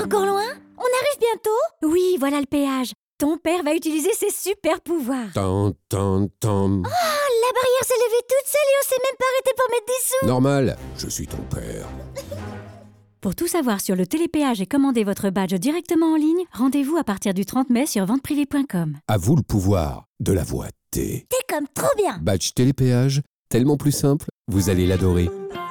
encore loin? On arrive bientôt? Oui, voilà le péage. Ton père va utiliser ses super pouvoirs. Tan, tan, tan. La barrière s'est levée toute seule et on s'est même pas arrêté pour mettre des sous. Normal, je suis ton père. Pour tout savoir sur le télépéage et commander votre badge directement en ligne, rendez-vous à partir du 30 mai sur venteprivée.com. À vous le pouvoir de la voix T. T'es comme trop bien. Badge télépéage, tellement plus simple, vous allez l'adorer.